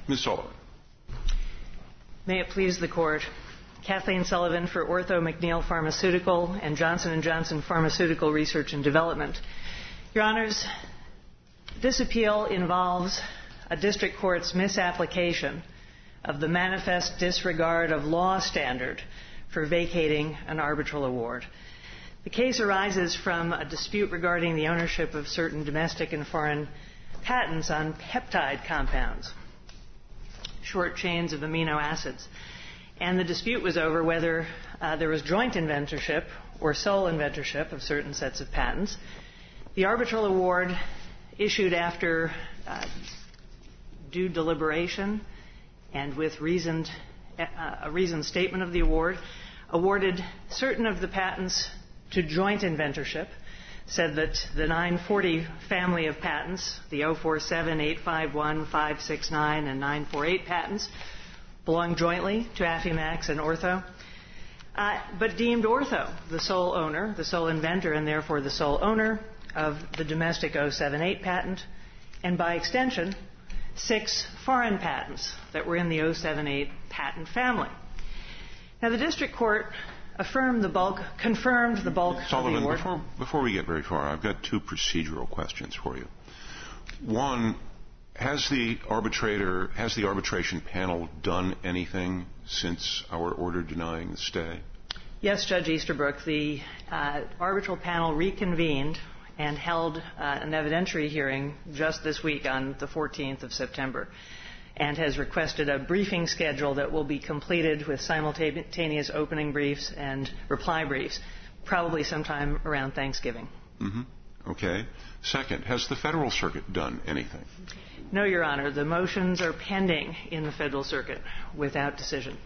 Ms. Sullivan. May it please the Court. Kathleen Sullivan for Ortho McNeil Pharmaceutical and Johnson & Johnson Pharmaceutical Research and Development. Your Honors, this appeal involves a district court's misapplication of the manifest disregard of law standard for vacating an arbitral award. The case arises from a dispute regarding the ownership of certain domestic and foreign patents on peptide compounds, short chains of amino acids. And the dispute was over whether there was joint inventorship or sole inventorship of certain sets of patents. The arbitral award, issued after due deliberation and with a reasoned statement of the award, awarded certain of the patents to joint inventorship, said that the 940 family of patents, the 047, 851, 569, and 948 patents, belong jointly to Affymax and Ortho, but deemed Ortho the sole owner, the sole inventor, and therefore the sole owner of the domestic 078 patent, and by extension, 6 foreign patents that were in the 078 patent family. Now, the district court confirmed the bulk Sullivan, of the award. Before we get very far, I've got 2 procedural questions for you. One, has the arbitration panel done anything since our order denying the stay? Yes, Judge Easterbrook. The arbitral panel reconvened and held an evidentiary hearing just this week on the 14th of September and has requested a briefing schedule that will be completed with simultaneous opening briefs and reply briefs, probably sometime around Thanksgiving. Mm-hmm. Okay. Second, has the Federal Circuit done anything? No, Your Honor. The motions are pending in the Federal Circuit without decision.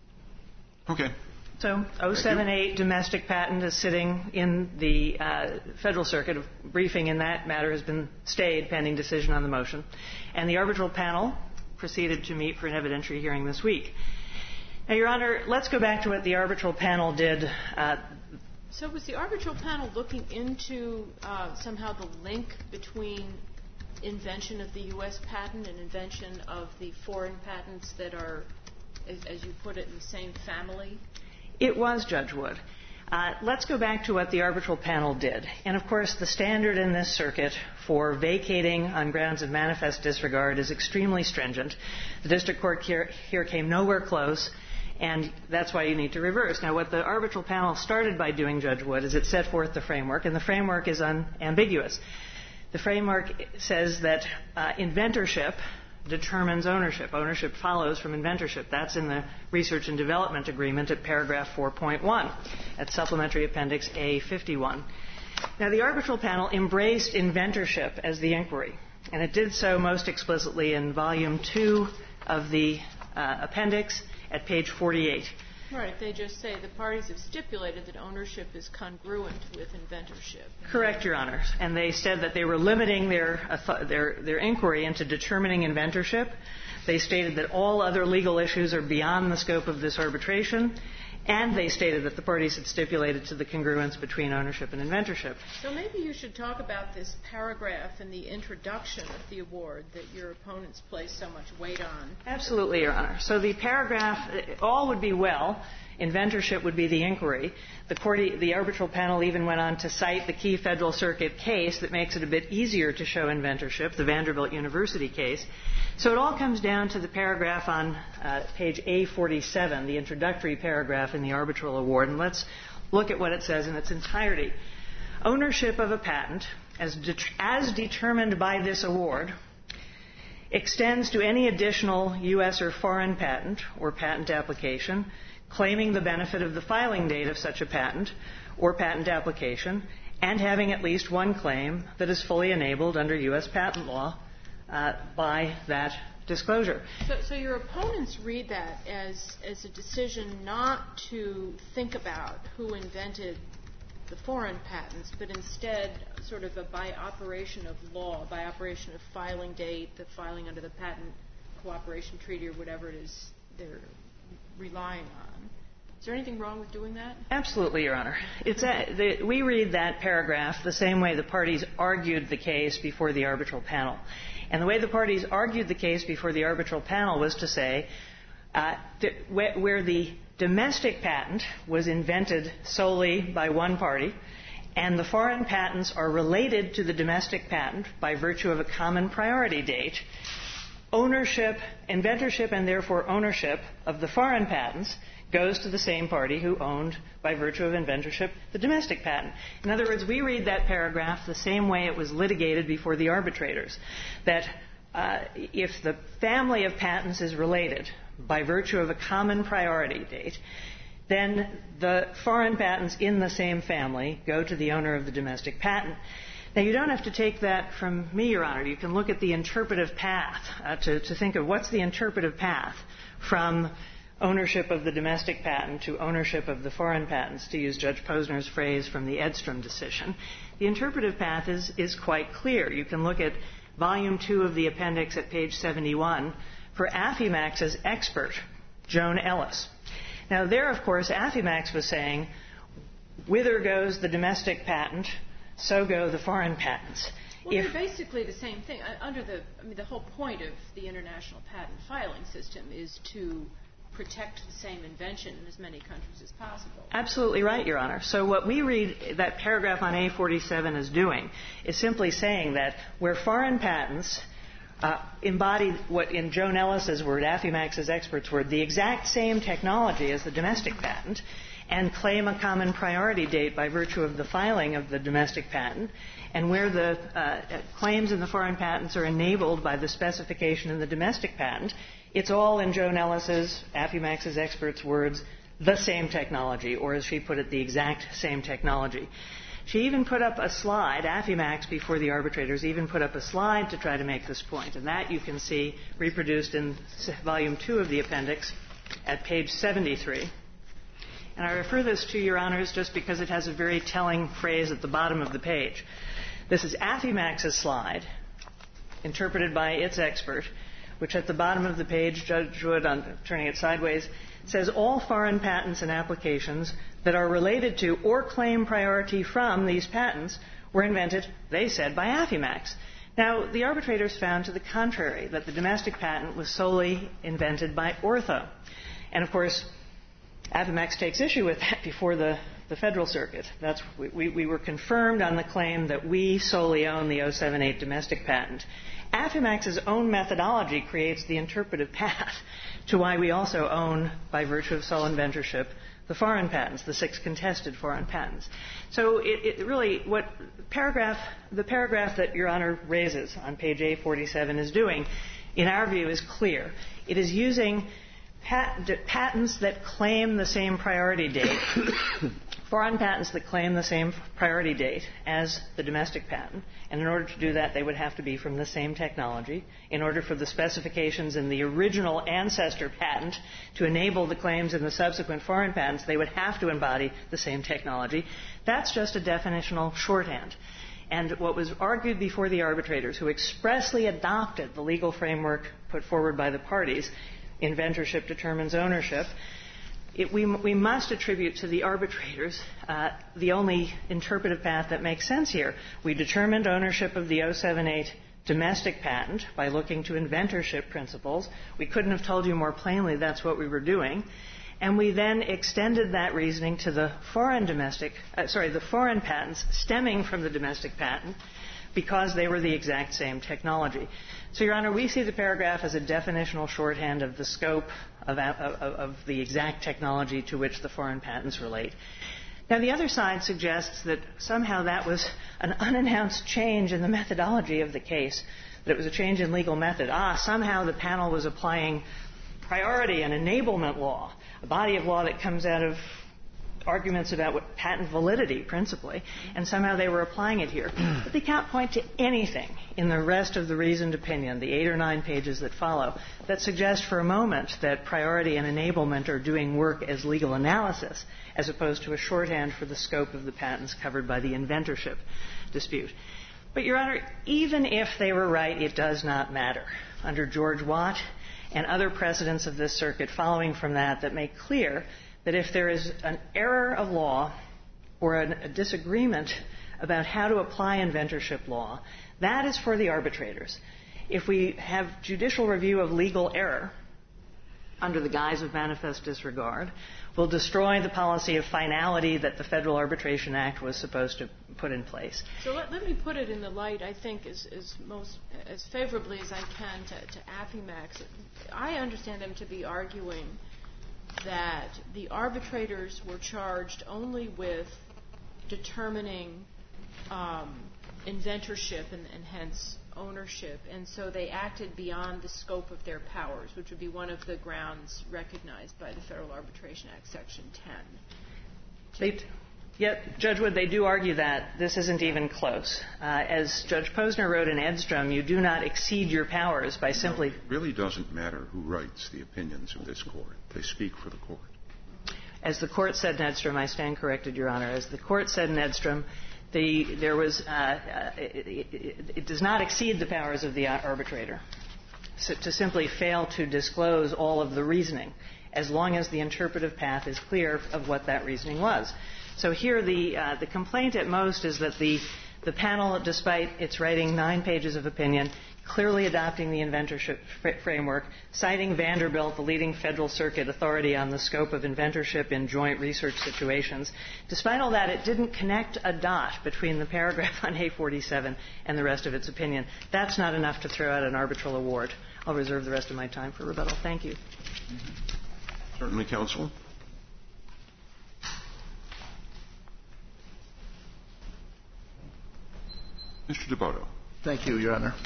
Okay. So 078 domestic patent is sitting in the Federal Circuit. A briefing in that matter has been stayed pending decision on the motion. And the arbitral panel proceeded to meet for an evidentiary hearing this week. Now, Your Honor, let's go back to what the arbitral panel did. So was the arbitral panel looking into somehow the link between invention of the U.S. patent and invention of the foreign patents that are, as you put it, in the same family? It was, Judge Wood. Let's go back to what the arbitral panel did. And, of course, the standard in this circuit for vacating on grounds of manifest disregard is extremely stringent. The district court here came nowhere close, and that's why you need to reverse. Now, what the arbitral panel started by doing, Judge Wood, is it set forth the framework, and the framework is unambiguous. The framework says that inventorship determines ownership. Ownership follows from inventorship. That's in the Research and Development Agreement at paragraph 4.1 at Supplementary Appendix A51. Now, the arbitral panel embraced inventorship as the inquiry, and it did so most explicitly in Volume 2 of the appendix at page 48. Right. They just say the parties have stipulated that ownership is congruent with inventorship. Correct, Your Honor. And they said that they were limiting their inquiry into determining inventorship. They stated that all other legal issues are beyond the scope of this arbitration. And they stated that the parties had stipulated to the congruence between ownership and inventorship. So maybe you should talk about this paragraph in the introduction of the award that your opponents place so much weight on. Absolutely, Your Honor. So the paragraph, all would be well. Inventorship would be the inquiry. The arbitral panel even went on to cite the key Federal Circuit case that makes it a bit easier to show inventorship, the Vanderbilt University case. So it all comes down to the paragraph on page A47, the introductory paragraph in the arbitral award. And let's look at what it says in its entirety. Ownership of a patent, as determined by this award, extends to any additional U.S. or foreign patent or patent application claiming the benefit of the filing date of such a patent or patent application and having at least one claim that is fully enabled under U.S. patent law by that disclosure. So your opponents read that as a decision not to think about who invented the foreign patents, but instead sort of by operation of law, by operation of filing date, the filing under the patent cooperation treaty or whatever it is they're relying on, Is there anything wrong with doing that? Absolutely, Your Honor. We read that paragraph the same way the parties argued the case before the arbitral panel. And the way the parties argued the case before the arbitral panel was to say where the domestic patent was invented solely by one party and the foreign patents are related to the domestic patent by virtue of a common priority date, ownership, inventorship, and therefore ownership of the foreign patents goes to the same party who owned, by virtue of inventorship, the domestic patent. In other words, we read that paragraph the same way it was litigated before the arbitrators, that if the family of patents is related by virtue of a common priority date, then the foreign patents in the same family go to the owner of the domestic patent. Now, you don't have to take that from me, Your Honor. You can look at the interpretive path to think of what's the interpretive path from ownership of the domestic patent to ownership of the foreign patents, to use Judge Posner's phrase from the Edstrom decision. The interpretive path is quite clear. You can look at Volume 2 of the appendix at page 71 for Affymax's expert, Joan Ellis. Now, there, of course, Affymax was saying, whither goes the domestic patent, so go the foreign patents. Well, they're basically the same thing. The whole point of the international patent filing system is to protect the same invention in as many countries as possible. Absolutely right, Your Honor. So what we read that paragraph on A47 is doing is simply saying that where foreign patents embody what, in Joan Ellis's word, Affymax's expert's word, the exact same technology as the domestic patent, and claim a common priority date by virtue of the filing of the domestic patent, and where the claims in the foreign patents are enabled by the specification in the domestic patent, it's all, in Joan Ellis's, Affymax's expert's words, the same technology, or as she put it, the exact same technology. She even put up a slide, Affymax, before the arbitrators, even put up a slide to try to make this point. And that you can see reproduced in Volume 2 of the appendix at page 73. And I refer this to Your Honors just because it has a very telling phrase at the bottom of the page. This is Affymax's slide, interpreted by its expert, which at the bottom of the page, Judge Wood, on turning it sideways, says all foreign patents and applications that are related to or claim priority from these patents were invented, they said, by Affymax. Now, the arbitrators found to the contrary, that the domestic patent was solely invented by Ortho. And, of course, Affymax takes issue with that before the Federal Circuit. We were confirmed on the claim that we solely own the 078 domestic patent. Affymax's own methodology creates the interpretive path to why we also own, by virtue of sole inventorship, the foreign patents, the 6 contested foreign patents. So it really, the paragraph that Your Honor raises on page A47 is doing, in our view, is clear. It is using patents that claim the same priority date, foreign patents that claim the same priority date as the domestic patent. And in order to do that, they would have to be from the same technology. In order for the specifications in the original ancestor patent to enable the claims in the subsequent foreign patents, they would have to embody the same technology. That's just a definitional shorthand. And what was argued before the arbitrators, who expressly adopted the legal framework put forward by the parties, inventorship determines ownership, we must attribute to the arbitrators the only interpretive path that makes sense here. We determined ownership of the 078 domestic patent by looking to inventorship principles. We couldn't have told you more plainly that's what we were doing. And we then extended that reasoning to the foreign patents stemming from the domestic patent because they were the exact same technology. So, Your Honor, we see the paragraph as a definitional shorthand of the scope of the exact technology to which the foreign patents relate. Now, the other side suggests that somehow that was an unannounced change in the methodology of the case, that it was a change in legal method. Somehow the panel was applying priority and enablement law, a body of law that comes out of arguments about what patent validity, principally, and somehow they were applying it here. But they can't point to anything in the rest of the reasoned opinion, the 8 or 9 pages that follow, that suggest for a moment that priority and enablement are doing work as legal analysis, as opposed to a shorthand for the scope of the patents covered by the inventorship dispute. But, Your Honor, even if they were right, it does not matter. Under George Watt and other precedents of this circuit following from that make clear that if there is an error of law or a disagreement about how to apply inventorship law, that is for the arbitrators. If we have judicial review of legal error under the guise of manifest disregard, we'll destroy the policy of finality that the Federal Arbitration Act was supposed to put in place. So let me put it in the light, I think, as favorably as I can to Affymax. I understand them to be arguing that the arbitrators were charged only with determining inventorship and hence ownership, and so they acted beyond the scope of their powers, which would be one of the grounds recognized by the Federal Arbitration Act, Section 10. Judge Wood, they do argue that. This isn't even close. As Judge Posner wrote in Edstrom, you do not exceed your powers by simply... It really doesn't matter who writes the opinions of this Court. They speak for the Court. As the Court said in Edstrom, I stand corrected, Your Honor. As the Court said in Edstrom, it does not exceed the powers of the arbitrator to simply fail to disclose all of the reasoning, as long as the interpretive path is clear of what that reasoning was. So here the complaint at most is that the panel, despite its writing 9 pages of opinion, clearly adopting the inventorship framework, citing Vanderbilt, the leading Federal Circuit authority on the scope of inventorship in joint research situations. Despite all that, it didn't connect a dot between the paragraph on A47 and the rest of its opinion. That's not enough to throw out an arbitral award. I'll reserve the rest of my time for rebuttal. Thank you. Certainly, counsel. Mr. DeBoto. Thank you, Your Honor.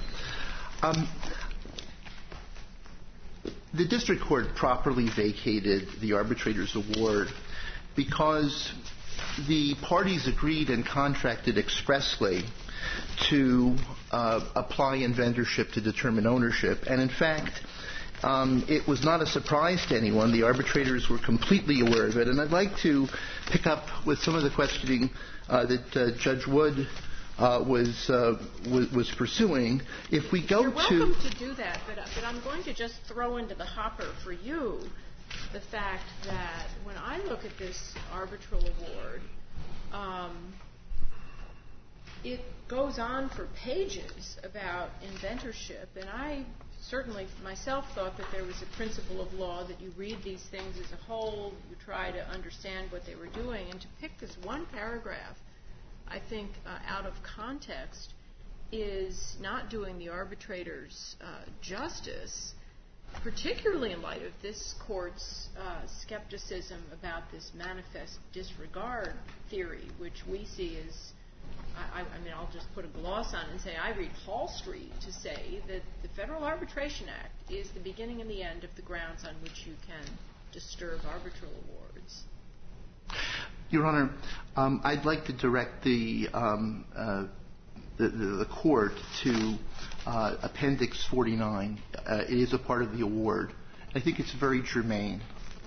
The district court properly vacated the arbitrator's award because the parties agreed and contracted expressly to apply inventorship to determine ownership. And in fact, it was not a surprise to anyone. The arbitrators were completely aware of it. And I'd like to pick up with some of the questioning that Judge Wood was pursuing. If we go You're welcome to do that, but I'm going to just throw into the hopper for you the fact that when I look at this arbitral award, it goes on for pages about inventorship, and I certainly myself thought that there was a principle of law that you read these things as a whole, you try to understand what they were doing, and to pick this one paragraph, I think, out of context, is not doing the arbitrators justice, particularly in light of this Court's skepticism about this manifest disregard theory, which we see as, I mean, I'll just put a gloss on it and say I read Hall Street to say that the Federal Arbitration Act is the beginning and the end of the grounds on which you can disturb arbitral awards. Your Honor, I'd like to direct the Court to Appendix 49. It is a part of the award. I think it's very germane.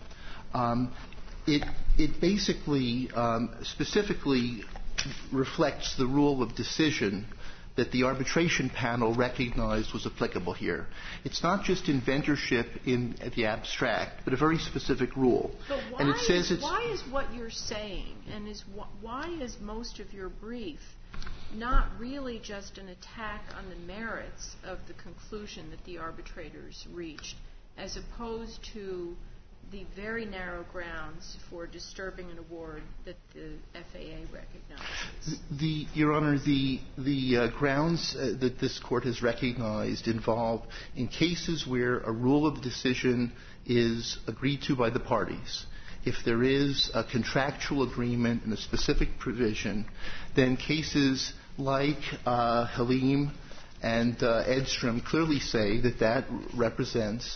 It basically specifically reflects the rule of decision that the arbitration panel recognized was applicable here. It's not just inventorship in the abstract, but a very specific rule. But why, and it says why is what you're saying, and why is most of your brief not really just an attack on the merits of the conclusion that the arbitrators reached, as opposed to the very narrow grounds for disturbing an award that the FAA recognizes? Your Honor, the grounds that this Court has recognized involve in cases where a rule of decision is agreed to by the parties. If there is a contractual agreement and a specific provision, then cases like Halim and Edstrom clearly say that that represents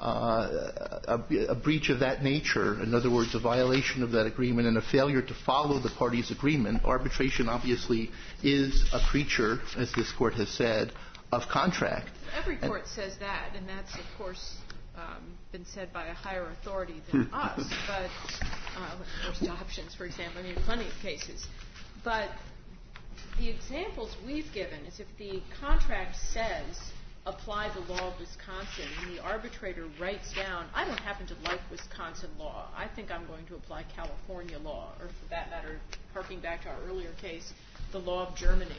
a breach of that nature, in other words, a violation of that agreement and a failure to follow the parties' agreement. Arbitration obviously is a creature, as this Court has said, of contract. Every court says that, and that's, of course, been said by a higher authority than us, but first options, for example, I mean, plenty of cases. But the examples we've given is if the contract says apply the law of Wisconsin, and the arbitrator writes down, I don't happen to like Wisconsin law. I think I'm going to apply California law, or for that matter, harking back to our earlier case, the law of Germany.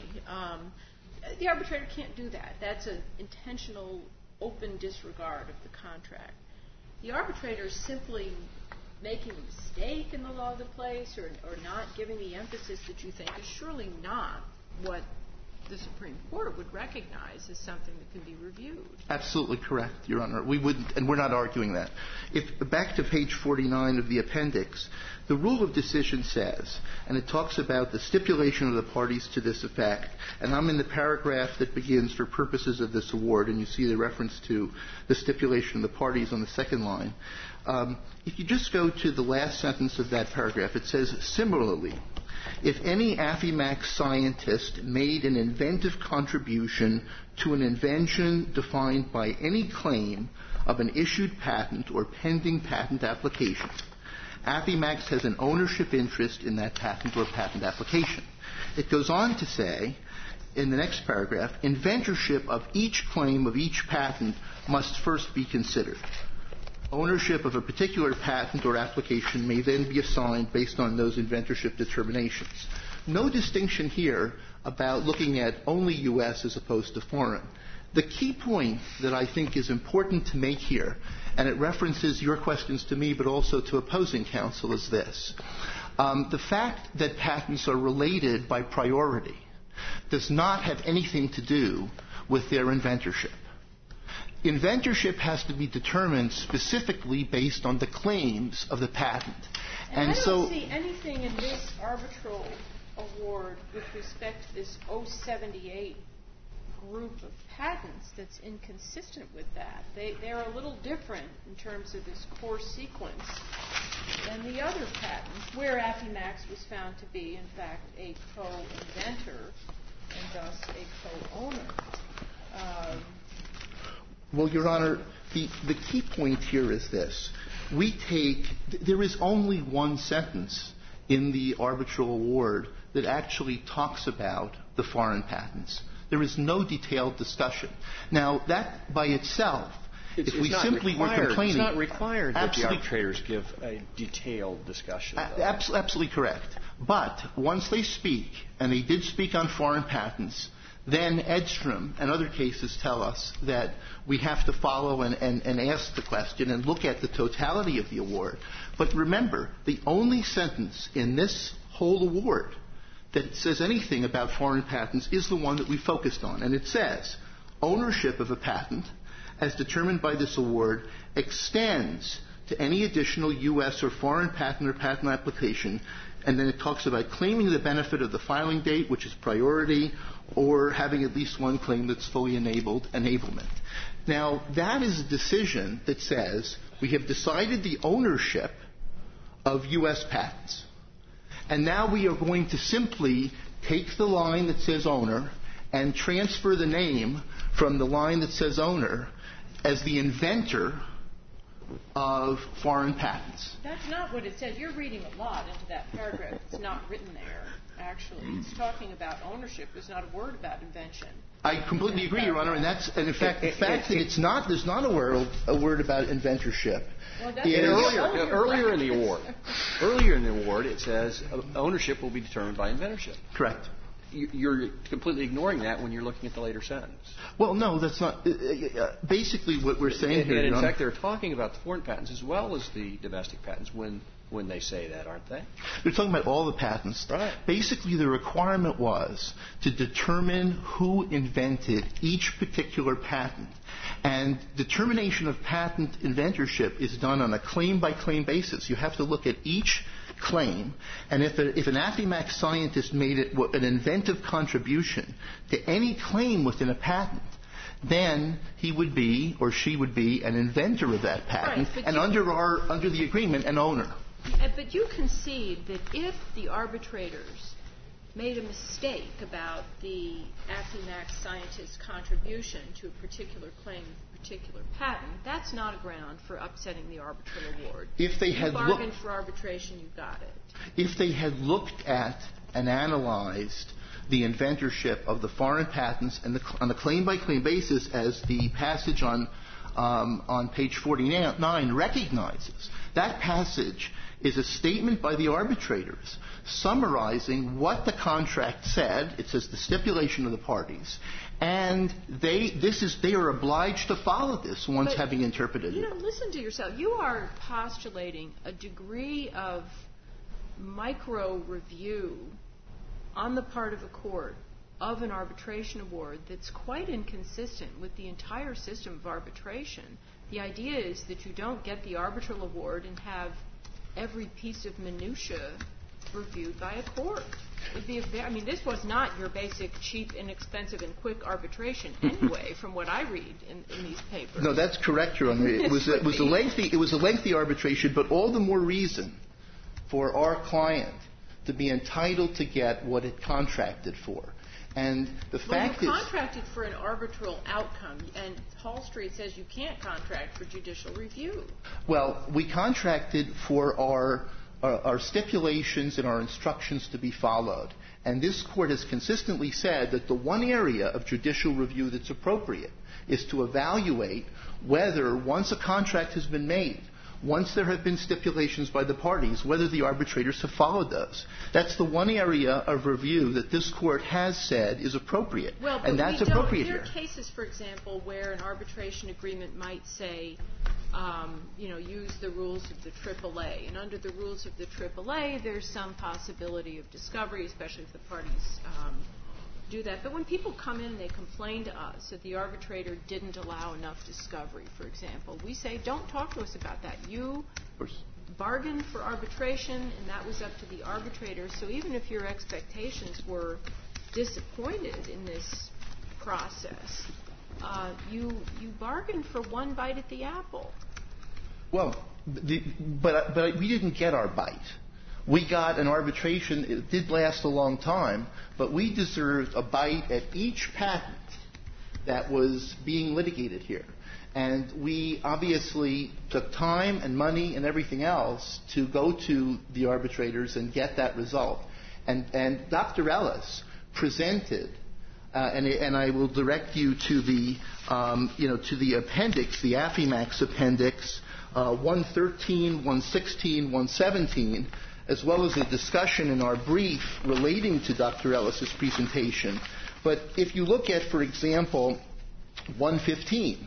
The arbitrator can't do that. That's an intentional, open disregard of the contract. The arbitrator is simply making a mistake in the law of the place or not giving the emphasis that you think is surely not what the Supreme Court would recognize as something that can be reviewed. Absolutely correct, Your Honor. We wouldn't, and we're not arguing that. Back to page 49 of the appendix, the rule of decision says, and it talks about the stipulation of the parties to this effect, and I'm in the paragraph that begins for purposes of this award, and you see the reference to the stipulation of the parties on the second line. If you just go to the last sentence of that paragraph, it says, similarly, if any Affimax scientist made an inventive contribution to an invention defined by any claim of an issued patent or pending patent application, Affimax has an ownership interest in that patent or patent application. It goes on to say, in the next paragraph, inventorship of each claim of each patent must first be considered. Ownership of a particular patent or application may then be assigned based on those inventorship determinations. No distinction here about looking at only U.S. as opposed to foreign. The key point that I think is important to make here, and it references your questions to me but also to opposing counsel, is this. The fact that patents are related by priority does not have anything to do with their inventorship. Inventorship has to be determined specifically based on the claims of the patent. And I don't see anything in this arbitral award with respect to this 078 group of patents that's inconsistent with that. They're a little different in terms of this core sequence than the other patents, where Affimax was found to be, in fact, a co-inventor and thus a co-owner. Well, Your Honor, the key point here is this. There is only one sentence in the arbitral award that actually talks about the foreign patents. There is no detailed discussion. Now, that by itself, if we simply were complaining... It's not required that the arbitrators give a detailed discussion. Absolutely correct. But once they speak, and they did speak on foreign patents, then Edstrom and other cases tell us that we have to follow and ask the question and look at the totality of the award. But remember, the only sentence in this whole award that says anything about foreign patents is the one that we focused on. And it says, ownership of a patent, as determined by this award, extends to any additional U.S. or foreign patent or patent application. And then it talks about claiming the benefit of the filing date, which is priority, or having at least one claim that's fully enablement. Now, that is a decision that says we have decided the ownership of U.S. patents. And now we are going to simply take the line that says owner and transfer the name from the line that says owner as the inventor of foreign patents. That's not what it says. You're reading a lot into that paragraph. It's not written there, actually. It's talking about ownership. There's not a word about invention. I completely agree, Your Honor, and in fact that there's not a word about inventorship. Well, earlier in the award, it says ownership will be determined by inventorship. Correct. You're completely ignoring that when you're looking at the later sentence. Well, no, that's not. Basically, what we're saying here, and in fact, they're talking about the foreign patents as well as the domestic patents when they say that, aren't they? They're talking about all the patents. Right. Basically, the requirement was to determine who invented each particular patent. And determination of patent inventorship is done on a claim-by-claim basis. You have to look at each claim, and if an Affimax scientist made an inventive contribution to any claim within a patent, then he would be or she would be an inventor of that patent, right, and under the agreement, an owner. But you concede that if the arbitrators made a mistake about the Affimax scientist's contribution to a particular claim, a particular patent, that's not a ground for upsetting the arbitral award. If they had bargained for arbitration, you got it. If they had looked at and analyzed the inventorship of the foreign patents and on a claim-by-claim basis, as the passage on page 49 recognizes. That passage is a statement by the arbitrators summarizing what the contract said. It says the stipulation of the parties, and they are obliged to follow this once having interpreted it. Listen to yourself. You are postulating a degree of micro-review on the part of a court of an arbitration award that's quite inconsistent with the entire system of arbitration. The idea is that you don't get the arbitral award and have every piece of minutia reviewed by a court. This was not your basic, cheap, inexpensive, and quick arbitration anyway, from what I read in these papers. No, that's correct, Your Honor. It was a lengthy arbitration, but all the more reason for our client to be entitled to get what it contracted for. And the fact you contracted for an arbitral outcome, and Hall Street says you can't contract for judicial review. Well, we contracted for our stipulations and our instructions to be followed. And this Court has consistently said that the one area of judicial review that's appropriate is to evaluate whether, once a contract has been made, once there have been stipulations by the parties, whether the arbitrators have followed those. That's the one area of review that this Court has said is appropriate. And that's appropriate here. There are cases, for example, where an arbitration agreement might say, use the rules of the AAA. And under the rules of the AAA, there's some possibility of discovery, especially if the parties do that. But when people come in and they complain to us that the arbitrator didn't allow enough discovery, for example, we say, don't talk to us about that. You bargained for arbitration, and that was up to the arbitrator. So even if your expectations were disappointed in this process, you bargained for one bite at the apple. Well, but we didn't get our bite. We got an arbitration. It did last a long time, but we deserved a bite at each patent that was being litigated here. And we obviously took time and money and everything else to go to the arbitrators and get that result. And Dr. Ellis presented, and I will direct you to the, to the appendix, the Affimax appendix, 113, 116, 117, as well as a discussion in our brief relating to Dr. Ellis's presentation. But if you look at, for example, 115,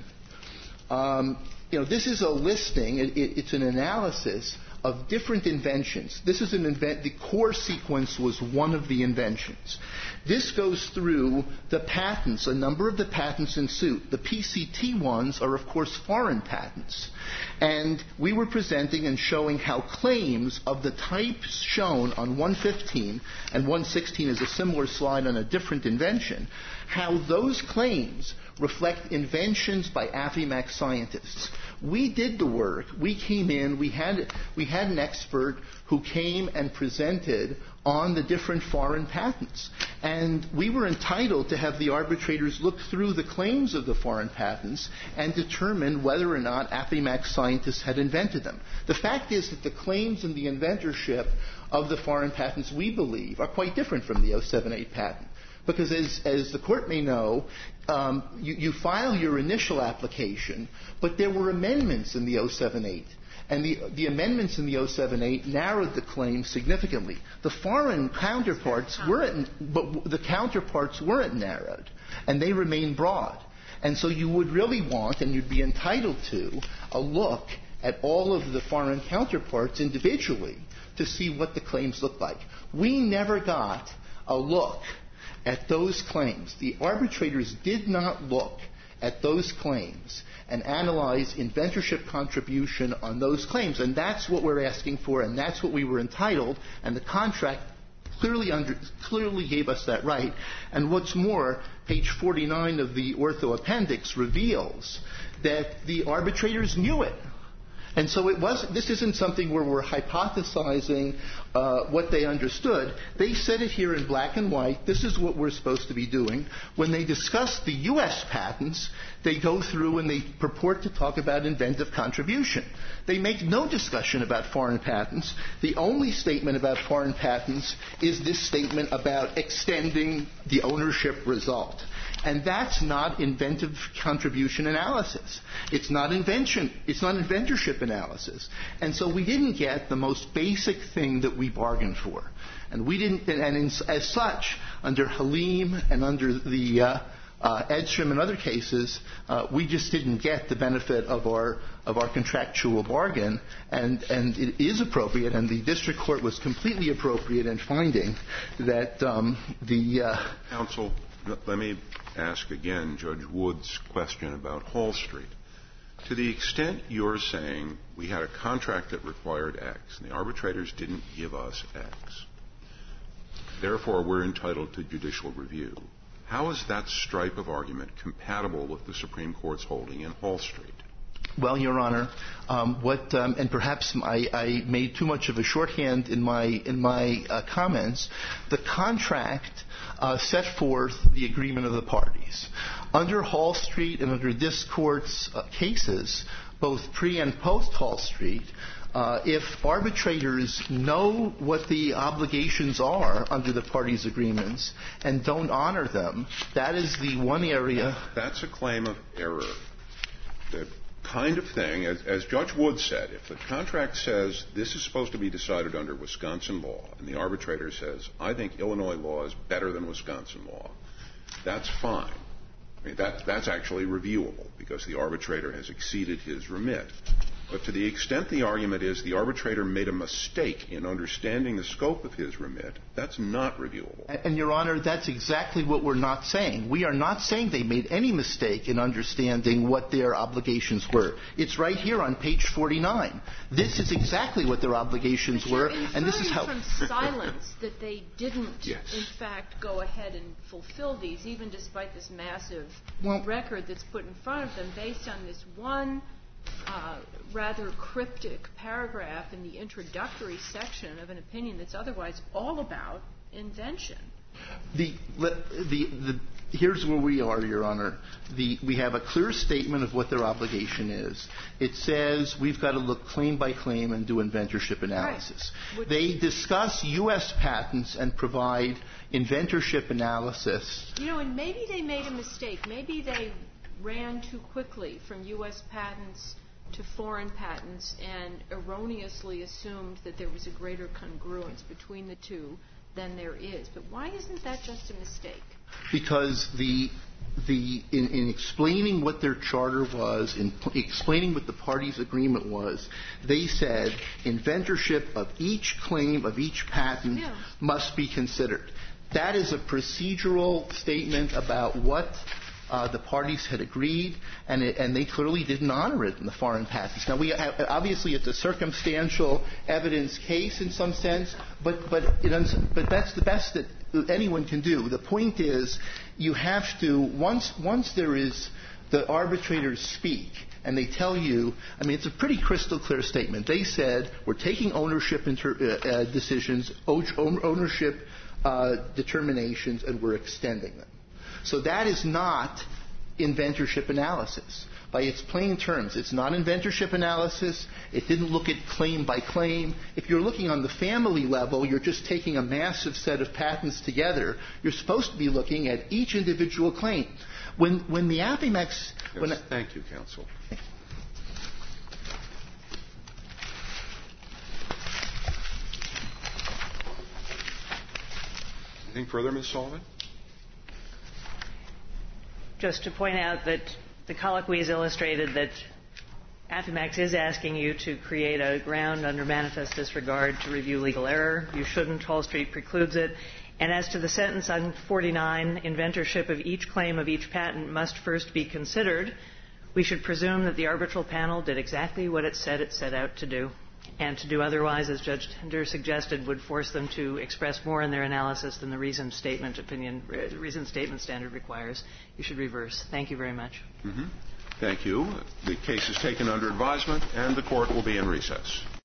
this is a listing. It's an analysis of different inventions. This is the core sequence was one of the inventions. This goes through the patents, a number of the patents in suit. The PCT ones are, of course, foreign patents. And we were presenting and showing how claims of the types shown on 115, and 116 is a similar slide on a different invention, how those claims reflect inventions by Affimax scientists. We did the work. We came in. We had an expert who came and presented on the different foreign patents. And we were entitled to have the arbitrators look through the claims of the foreign patents and determine whether or not Affimax scientists had invented them. The fact is that the claims and the inventorship of the foreign patents, we believe, are quite different from the 078 patent. Because as the Court may know, you file your initial application, but there were amendments in the 078. And the amendments in the 078 narrowed the claim significantly. The foreign counterparts weren't, but the counterparts weren't narrowed, and they remained broad. And so you would really want, and you'd be entitled to, a look at all of the foreign counterparts individually to see what the claims look like. We never got a look at those claims. The arbitrators did not look at those claims and analyze inventorship contribution on those claims. And that's what we're asking for, and that's what we were entitled, and the contract clearly gave us that right. And what's more, page 49 of the Ortho Appendix reveals that the arbitrators knew it. And so this isn't something where we're hypothesizing what they understood. They said it here in black and white. This is what we're supposed to be doing. When they discuss the U.S. patents, they go through and they purport to talk about inventive contribution. They make no discussion about foreign patents. The only statement about foreign patents is this statement about extending the ownership result. And that's not inventive contribution analysis. It's not invention. It's not inventorship analysis. And so we didn't get the most basic thing that we bargained for. And we didn't. And as such, under Halim and under the Edstrom and other cases, we just didn't get the benefit of our contractual bargain. And it is appropriate, and the district court was completely appropriate in finding that Counsel, let me ask again Judge Wood's question about Hall Street. To the extent you're saying we had a contract that required X and the arbitrators didn't give us X, therefore we're entitled to judicial review, how is that stripe of argument compatible with the Supreme Court's holding in Hall Street? Well, Your Honor, and perhaps I made too much of a shorthand in my comments. The contract set forth the agreement of the parties. Under Hall Street and under this Court's cases, both pre- and post-Hall Street, if arbitrators know what the obligations are under the parties' agreements and don't honor them, that is the one area. That's a claim of error. The kind of thing, as Judge Wood said, if the contract says this is supposed to be decided under Wisconsin law, and the arbitrator says, I think Illinois law is better than Wisconsin law, that's fine. I mean, that's actually reviewable because the arbitrator has exceeded his remit. But to the extent the argument is the arbitrator made a mistake in understanding the scope of his remit, that's not reviewable. And, Your Honor, that's exactly what we're not saying. We are not saying they made any mistake in understanding what their obligations were. It's right here on page 49. This is exactly what their obligations were, and this is how. From silence that they didn't, in fact, go ahead and fulfill these, even despite this massive record that's put in front of them, based on this one rather cryptic paragraph in the introductory section of an opinion that's otherwise all about invention. Here's where we are, Your Honor. We have a clear statement of what their obligation is. It says we've got to look claim by claim and do inventorship analysis. Right. They discuss U.S. patents and provide inventorship analysis. You know, and maybe they made a mistake. Maybe they ran too quickly from U.S. patents to foreign patents and erroneously assumed that there was a greater congruence between the two than there is. But why isn't that just a mistake? Because in explaining what their charter was, in explaining what the parties' agreement was, they said inventorship of each claim of each patent must be considered. That is a procedural statement about what the parties had agreed, and they clearly didn't honor it in the foreign patents. Now, obviously it's a circumstantial evidence case in some sense, but that's the best that anyone can do. The point is, you have to once there is the arbitrators speak and they tell you. I mean, it's a pretty crystal clear statement. They said we're taking ownership decisions, ownership determinations, and we're extending them. So that is not inventorship analysis. By its plain terms, it's not inventorship analysis. It didn't look at claim by claim. If you're looking on the family level, you're just taking a massive set of patents together. You're supposed to be looking at each individual claim. When the Affymax... Thank you, counsel. Anything further, Ms. Sullivan? Just to point out that the colloquy has illustrated that Affymax is asking you to create a ground under manifest disregard to review legal error. You shouldn't. Hall Street precludes it. And as to the sentence on 49, inventorship of each claim of each patent must first be considered, we should presume that the arbitral panel did exactly what it set out to do. And to do otherwise, as Judge Tender suggested, would force them to express more in their analysis than the reasoned statement standard requires. You should reverse. Thank you very much. Mm-hmm. Thank you. The case is taken under advisement, and the court will be in recess.